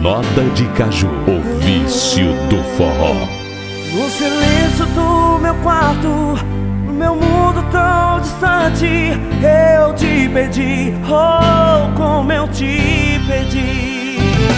Nota de Caju, o vício do forró. No silêncio do meu quarto, no meu mundo tão distante, eu te pedi, oh, como eu te pedi.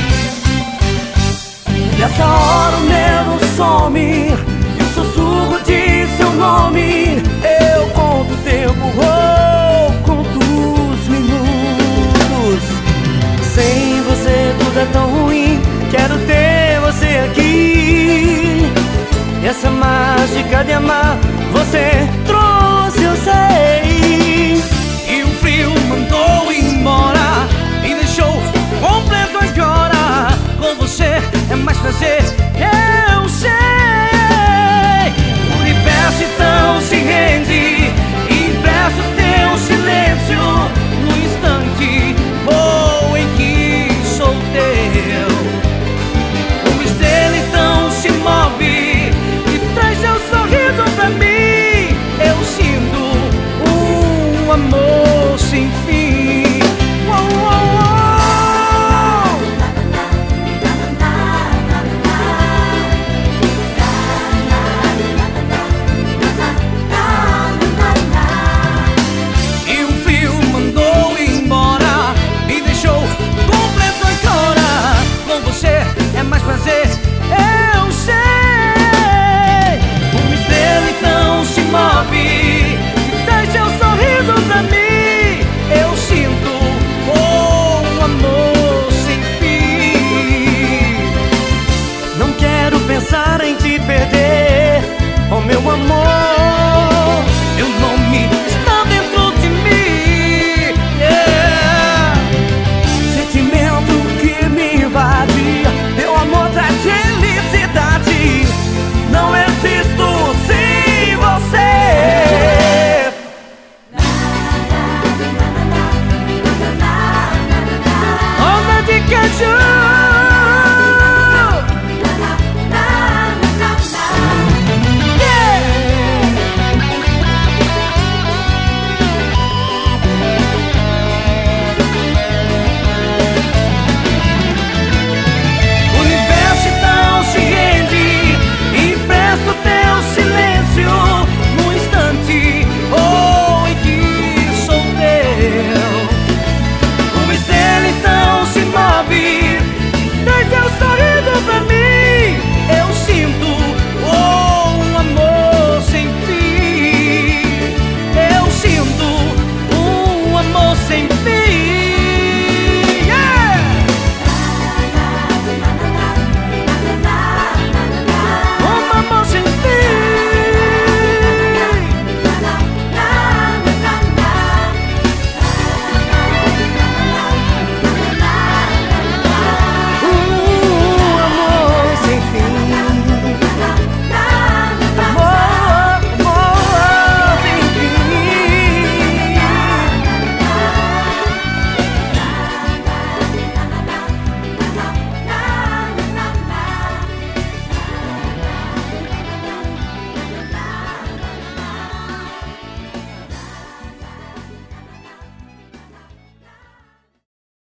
Nessa hora o medo some e o sussurro de seu nome. Eu conto o tempo, oh, conto os minutos. Sem você tudo é tão ruim, quero ter você aqui. Essa mágica de amar